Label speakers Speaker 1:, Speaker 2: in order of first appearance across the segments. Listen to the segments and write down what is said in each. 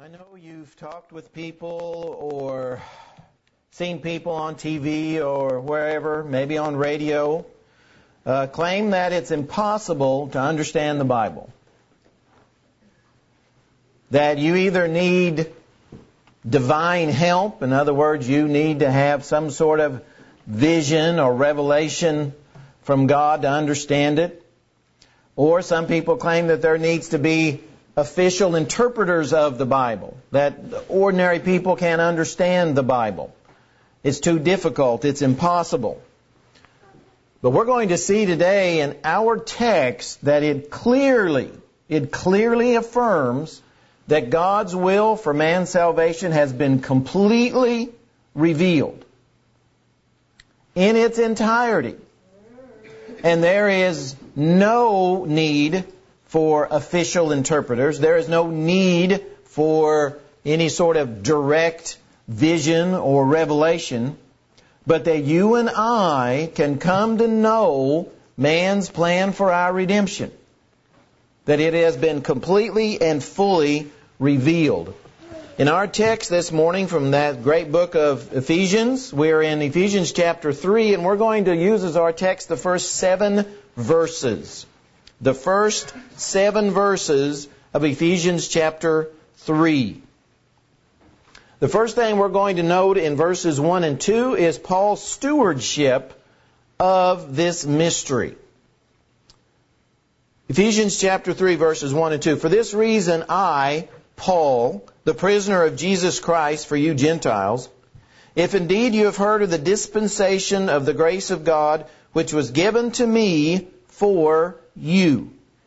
Speaker 1: I know you've talked with people or seen people on TV or wherever, maybe on radio, claim that it's impossible to understand the Bible. That you either need divine help, in other words, you need to have some sort of vision or revelation from God to understand it. Or some people claim that there needs to be official interpreters of the Bible, that ordinary people can't understand the Bible. It's too difficult, it's impossible. But we're going to see today in our text that it clearly affirms that God's will for man's salvation has been completely revealed in its entirety. And there is no need for official interpreters. There is no need for any sort of direct vision or revelation, but that you and I can come to know man's plan for our redemption. That it has been completely and fully revealed. In our text this morning from that great book of Ephesians, we're in Ephesians chapter 3, and we're going to use as our text the first 7 verses. The first 7 verses of Ephesians chapter 3. The first thing we're going to note in verses 1 and 2 is Paul's stewardship of this mystery. Ephesians chapter 3 verses 1 and 2. For this reason I, Paul, the prisoner of Jesus Christ for you Gentiles, if indeed you have heard of the dispensation of the grace of God which was given to me for you.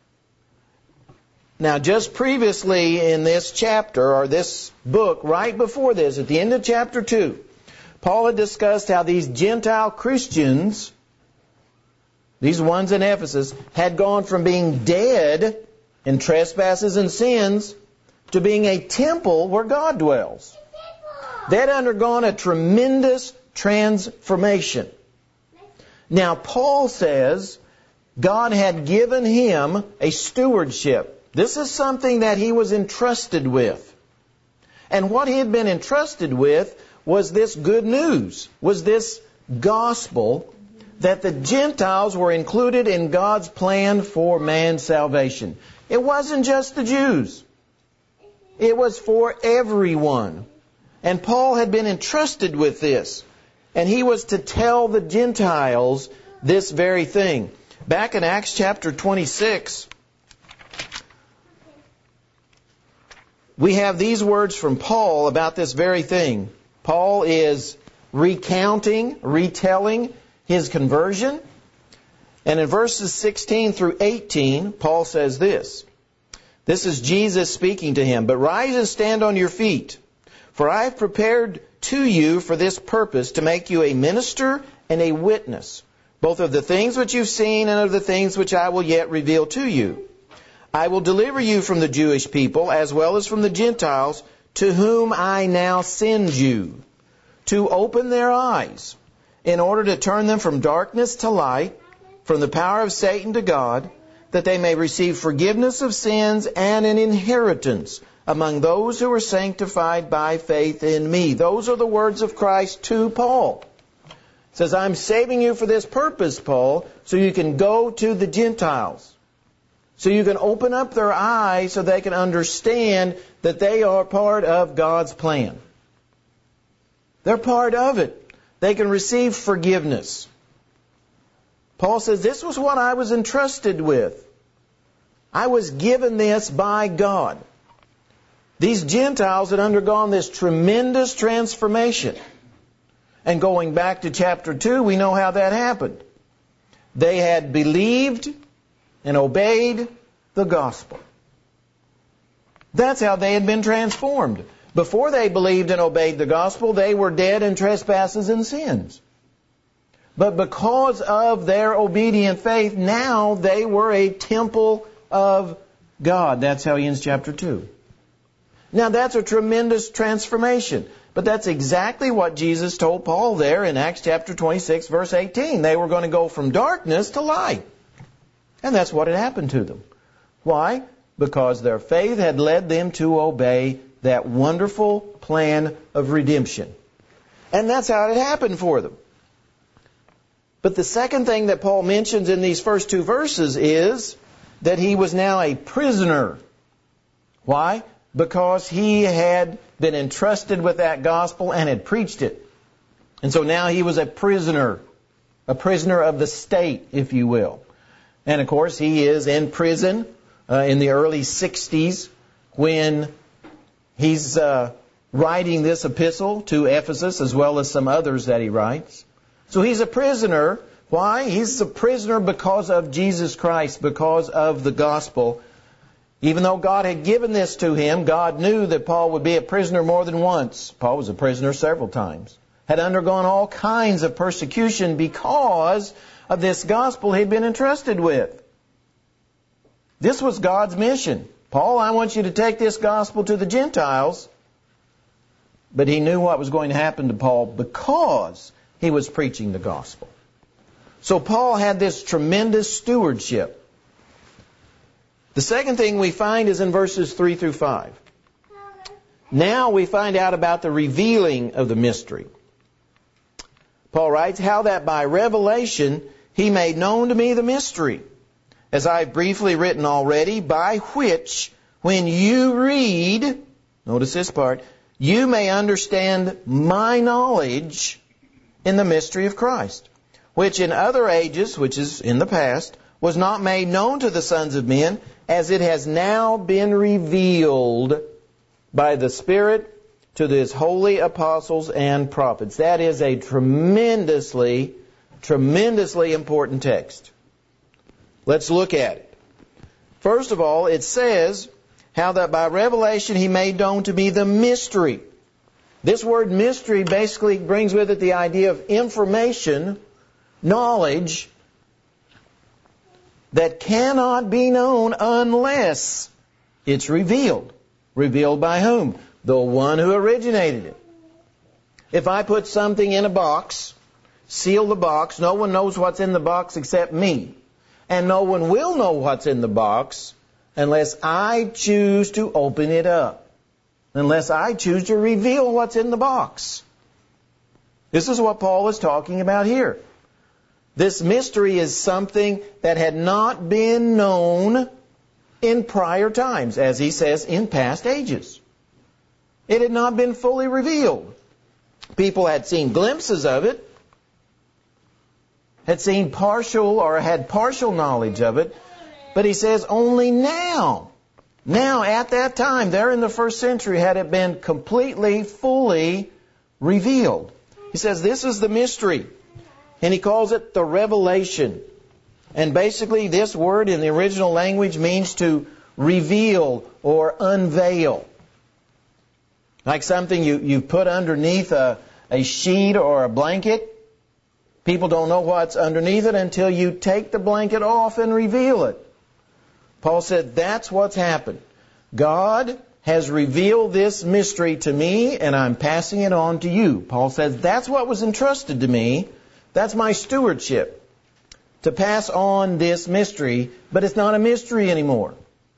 Speaker 1: Now, just previously in this chapter, or this book, right before this, at the end of chapter 2, Paul had discussed how these Gentile Christians, these ones in Ephesus, had gone from being dead in trespasses and sins to being a temple where God dwells. They had undergone a tremendous transformation. Now, Paul says God had given him a stewardship. This is something that he was entrusted with. And what he had been entrusted with was this good news, was this gospel that the Gentiles were included in God's plan for man's salvation. It wasn't just the Jews. It was for everyone. And Paul had been entrusted with this. And he was to tell the Gentiles this very thing. Back in Acts chapter 26, we have these words from Paul about this very thing. Paul is retelling his conversion. And in verses 16 through 18, Paul says this. This is Jesus speaking to him. But rise and stand on your feet, for I have prepared to you for this purpose to make you a minister and a witness, both of the things which you've seen and of the things which I will yet reveal to you. I will deliver you from the Jewish people as well as from the Gentiles, to whom I now send you, to open their eyes, in order to turn them from darkness to light, from the power of Satan to God, that they may receive forgiveness of sins and an inheritance among those who are sanctified by faith in me. Those are the words of Christ to Paul. It says, I'm saving you for this purpose, Paul, so you can go to the Gentiles. So you can open up their eyes so they can understand that they are part of God's plan. They're part of it. They can receive forgiveness. Paul says, this was what I was entrusted with. I was given this by God. These Gentiles had undergone this tremendous transformation. And going back to chapter 2, we know how that happened. They had believed and obeyed the gospel. That's how they had been transformed. Before they believed and obeyed the gospel, they were dead in trespasses and sins. But because of their obedient faith, now they were a temple of God. That's how he ends chapter 2. Now that's a tremendous transformation. But that's exactly what Jesus told Paul there in Acts chapter 26, verse 18. They were going to go from darkness to light. And that's what had happened to them. Why? Because their faith had led them to obey that wonderful plan of redemption. And that's how it happened for them. But the second thing that Paul mentions in these first two verses is that he was now a prisoner. Why? Because he had been entrusted with that gospel and had preached it. And so now he was a prisoner of the state, if you will. And of course, he is in prison in the early 60s when he's writing this epistle to Ephesus, as well as some others that he writes. So he's a prisoner. Why? He's a prisoner because of Jesus Christ, because of the gospel. Even though God had given this to him, God knew that Paul would be a prisoner more than once. Paul was a prisoner several times. Had undergone all kinds of persecution because of this gospel he'd been entrusted with. This was God's mission. Paul, I want you to take this gospel to the Gentiles. But he knew what was going to happen to Paul because he was preaching the gospel. So Paul had this tremendous stewardship. The second thing we find is in verses 3 through 5. Now we find out about the revealing of the mystery. Paul writes, how that by revelation he made known to me the mystery, as I have briefly written already, by which when you read, notice this part, you may understand my knowledge in the mystery of Christ, which in other ages, which is in the past, was not made known to the sons of men, as it has now been revealed by the Spirit to His holy apostles and prophets. That is a tremendously important text. Let's look at it. First of all, it says, how that by revelation he made known to me the mystery. This word mystery basically brings with it the idea of information, knowledge, that cannot be known unless it's revealed. Revealed by whom? The one who originated it. If I put something in a box, seal the box, no one knows what's in the box except me. And no one will know what's in the box unless I choose to open it up. Unless I choose to reveal what's in the box. This is what Paul is talking about here. This mystery is something that had not been known in prior times, as he says, in past ages. It had not been fully revealed. People had seen glimpses of it, had seen partial or had partial knowledge of it, but he says only now, at that time, there in the first century, had it been completely, fully revealed. He says this is the mystery, and he calls it the revelation. And basically this word in the original language means to reveal or unveil. Like something you put underneath a sheet or a blanket. People don't know what's underneath it until you take the blanket off and reveal it. Paul said that's what's happened. God has revealed this mystery to me and I'm passing it on to you. Paul says that's what was entrusted to me. That's my stewardship. To pass on this mystery, but it's not a mystery anymore.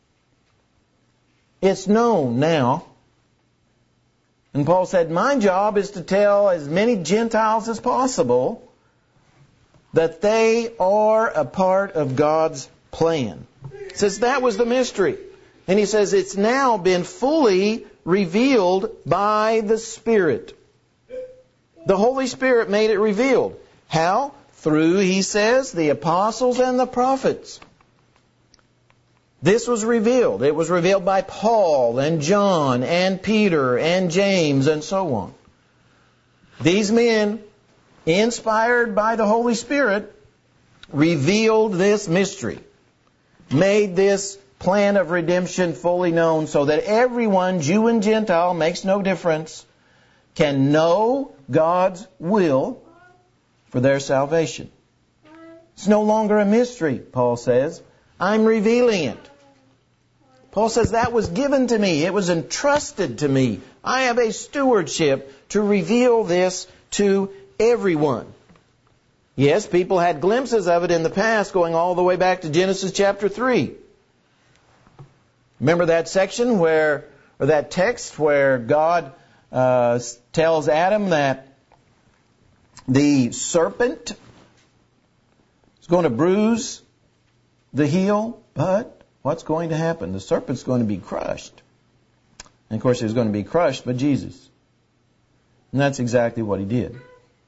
Speaker 1: It's known now. And Paul said, my job is to tell as many Gentiles as possible that they are a part of God's plan. He says that was the mystery. And he says it's now been fully revealed by the Spirit. The Holy Spirit made it revealed. How? Through, he says, the apostles and the prophets. This was revealed. It was revealed by Paul and John and Peter and James and so on. These men, inspired by the Holy Spirit, revealed this mystery, made this plan of redemption fully known so that everyone, Jew and Gentile, makes no difference, can know God's will for their salvation. It's no longer a mystery, Paul says. I'm revealing it. Paul says that was given to me. It was entrusted to me. I have a stewardship to reveal this to everyone. Yes, people had glimpses of it in the past, going all the way back to Genesis chapter 3. Remember that section where or that text where God tells Adam that the serpent is going to bruise the heel, but what's going to happen? The serpent's going to be crushed. And of course, he was going to be crushed by Jesus. And that's exactly what he did.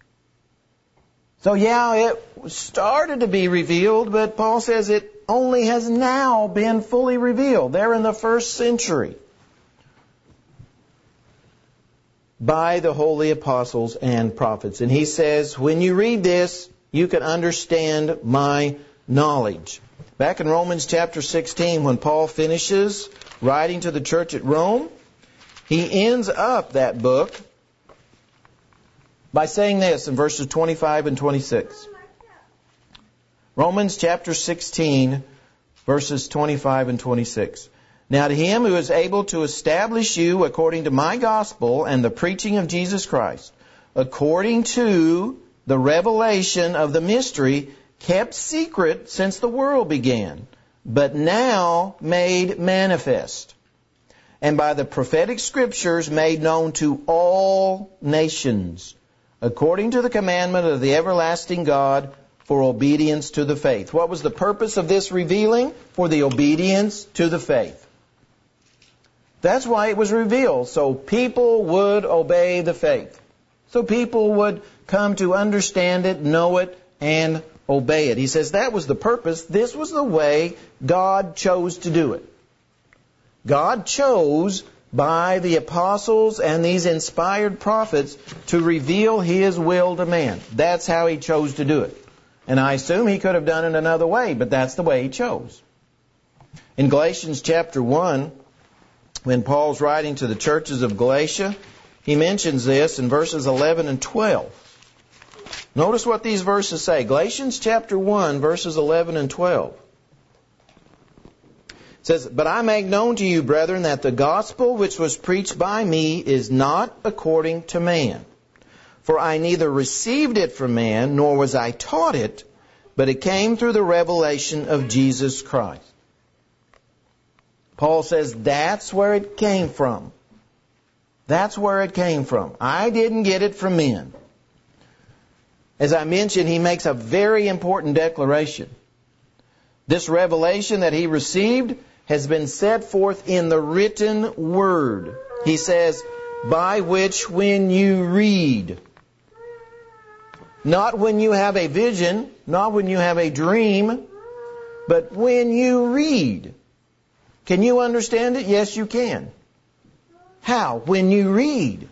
Speaker 1: So yeah, it started to be revealed, but Paul says it only has now been fully revealed. There in the first century. By the holy apostles and prophets. And he says, when you read this, you can understand my knowledge. Back in Romans chapter 16, when Paul finishes writing to the church at Rome, he ends up that book by saying this in verses 25 and 26. Romans chapter 16, verses 25 and 26. Now to him who is able to establish you according to my gospel and the preaching of Jesus Christ, according to the revelation of the mystery kept secret since the world began, but now made manifest, and by the prophetic scriptures made known to all nations, according to the commandment of the everlasting God, for obedience to the faith. What was the purpose of this revealing? For the obedience to the faith. That's why it was revealed, so people would obey the faith. So people would come to understand it, know it, and obey it. He says that was the purpose. This was the way God chose to do it. God chose by the apostles and these inspired prophets to reveal His will to man. That's how He chose to do it. And I assume He could have done it another way, but that's the way He chose. In Galatians chapter 1, when Paul's writing to the churches of Galatia, he mentions this in verses 11 and 12. Notice what these verses say. Galatians chapter 1, verses 11 and 12. It says, "But I make known to you, brethren, that the gospel which was preached by me is not according to man. For I neither received it from man, nor was I taught it, but it came through the revelation of Jesus Christ." Paul says that's where it came from. That's where it came from. I didn't get it from men. As I mentioned, he makes a very important declaration. This revelation that he received has been set forth in the written word. He says, by which when you read. Not when you have a vision, not when you have a dream, but when you read. Can you understand it? Yes, you can. How? When you read.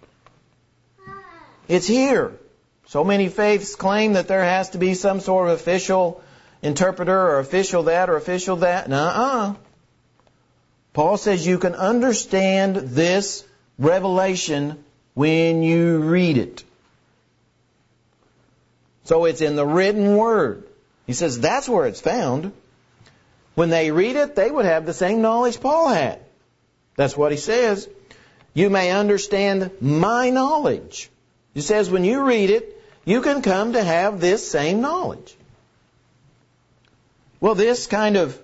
Speaker 1: It's here. So many faiths claim that there has to be some sort of official interpreter or official that or official that. Nuh-uh. Paul says you can understand this revelation when you read it. So it's in the written word. He says that's where it's found. When they read it, they would have the same knowledge Paul had. That's what he says. You may understand my knowledge. He says when you read it, you can come to have this same knowledge. Well, this kind of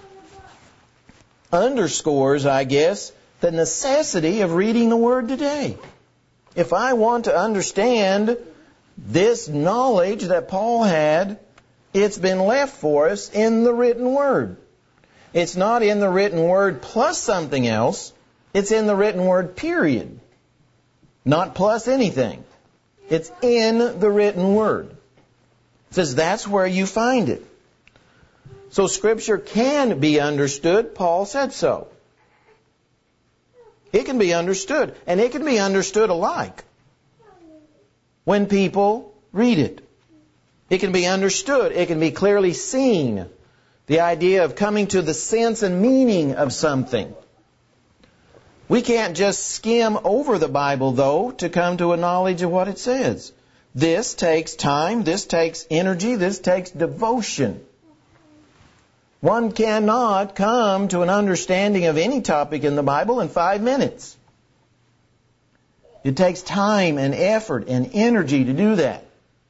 Speaker 1: underscores, I guess, the necessity of reading the Word today. If I want to understand this knowledge that Paul had, it's been left for us in the written Word. It's not in the written Word plus something else. It's in the written Word, period. Not plus anything. It's in the written Word. It says that's where you find it. So Scripture can be understood. Paul said so. It can be understood. And it can be understood alike when people read it. It can be understood. It can be clearly seen. The idea of coming to the sense and meaning of something. We can't just skim over the Bible, though, to come to a knowledge of what it says. This takes time. This takes energy. This takes devotion. One cannot come to an understanding of any topic in the Bible in 5 minutes. It takes time and effort and energy to do that.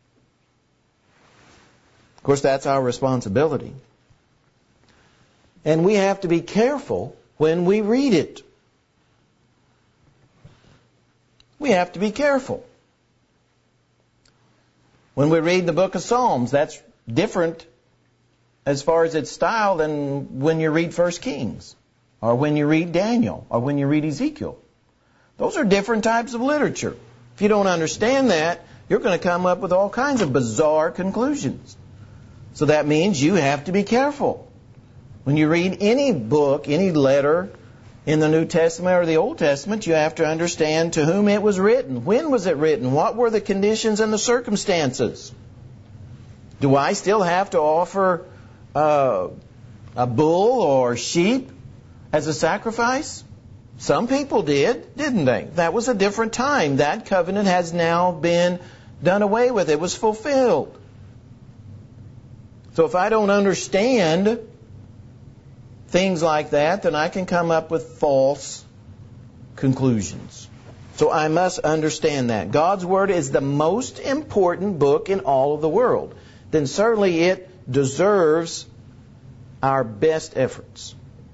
Speaker 1: Of course, that's our responsibility. And we have to be careful when we read it. we have to be careful. When we read the book of Psalms, that's different as far as its style than when you read 1 Kings, or when you read Daniel, or when you read Ezekiel. Those are different types of literature. If you don't understand that, you're going to come up with all kinds of bizarre conclusions. So that means you have to be careful. When you read any book, any letter in the New Testament or the Old Testament, you have to understand to whom it was written. When was it written? What were the conditions and the circumstances? Do I still have to offer a bull or sheep as a sacrifice? Some people did, didn't they? That was a different time. That covenant has now been done away with. It was fulfilled. So if I don't understand things like that, then I can come up with false conclusions. So I must understand that. God's Word is the most important book in all of the world. Then certainly it deserves our best efforts.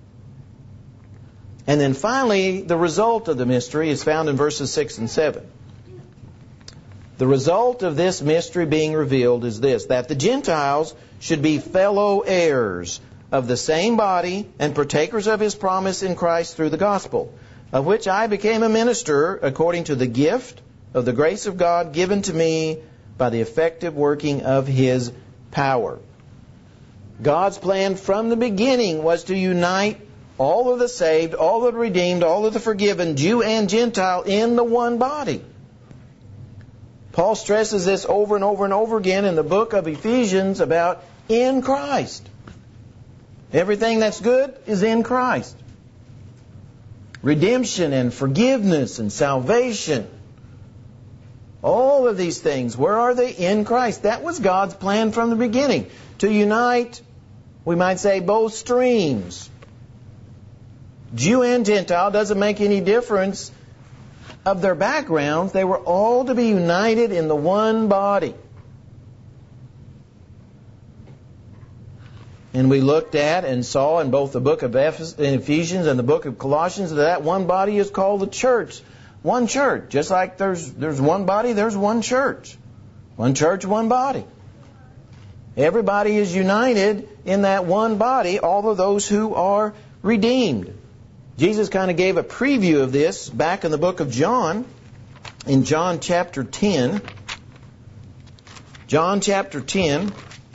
Speaker 1: And then finally, the result of the mystery is found in verses 6 and 7. The result of this mystery being revealed is this, that the Gentiles should be fellow heirs of the same body and partakers of His promise in Christ through the gospel, of which I became a minister according to the gift of the grace of God given to me by the effective working of His power. God's plan from the beginning was to unite all of the saved, all of the redeemed, all of the forgiven, Jew and Gentile, in the one body. Paul stresses this over and over and over again in the book of Ephesians about in Christ. Everything that's good is in Christ. Redemption and forgiveness and salvation. All of these things, where are they? In Christ. That was God's plan from the beginning. To unite, we might say, both streams. Jew and Gentile, doesn't make any difference of their backgrounds. They were all to be united in the one body. And we looked at and saw in both the book of Ephesians and the book of Colossians that one body is called the church. One church. Just like there's one body, there's one church. One church, one body. Everybody is united in that one body, all of those who are redeemed. Jesus kind of gave a preview of this back in the book of John, in John chapter 10. John chapter 10.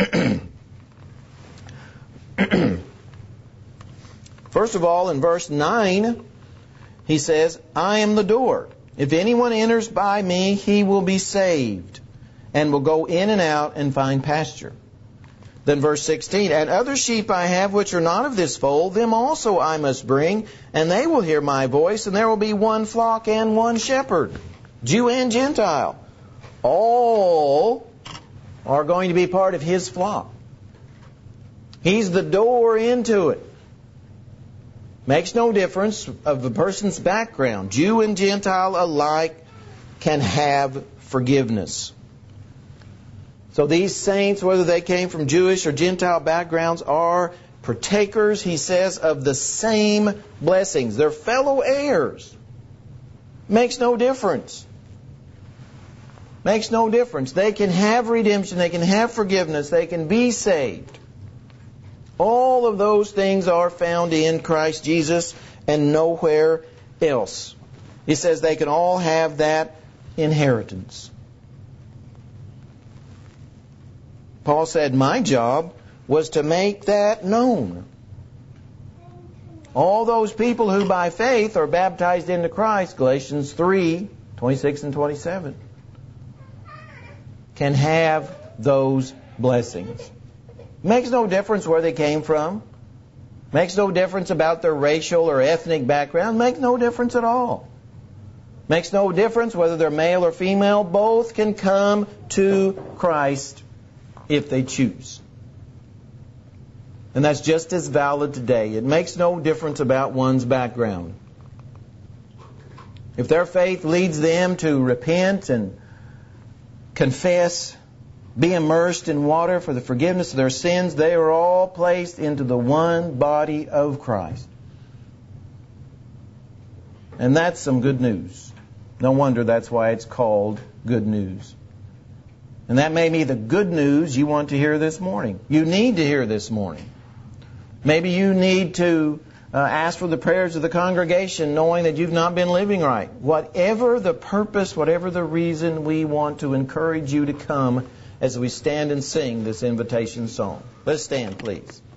Speaker 1: First of all, in verse 9, He says, I am the door. If anyone enters by me, he will be saved, and will go in and out and find pasture. Then verse 16, and other sheep I have which are not of this fold, them also I must bring, and they will hear my voice, and there will be one flock and one shepherd, Jew and Gentile. All are going to be part of His flock. He's the door into it. Makes no difference of the person's background. Jew and Gentile alike can have forgiveness. So these saints, whether they came from Jewish or Gentile backgrounds, are partakers, he says, of the same blessings. They're fellow heirs. Makes no difference. Makes no difference. They can have redemption. They can have forgiveness. They can be saved. All of those things are found in Christ Jesus and nowhere else. He says they can all have that inheritance. Paul said, my job was to make that known. All those people who by faith are baptized into Christ, Galatians 3, 26 and 27, can have those blessings. Makes no difference where they came from. Makes no difference about their racial or ethnic background. Makes no difference at all. Makes no difference whether they're male or female. Both can come to Christ if they choose. And that's just as valid today. It makes no difference about one's background. If their faith leads them to repent and confess, be immersed in water for the forgiveness of their sins, they are all placed into the one body of Christ. And that's some good news. No wonder that's why it's called good news. And that may be the good news you want to hear this morning. You need to hear this morning. Maybe you need to ask for the prayers of the congregation knowing that you've not been living right. Whatever the purpose, whatever the reason, we want to encourage you to come as we stand and sing this invitation song. Let's stand, please.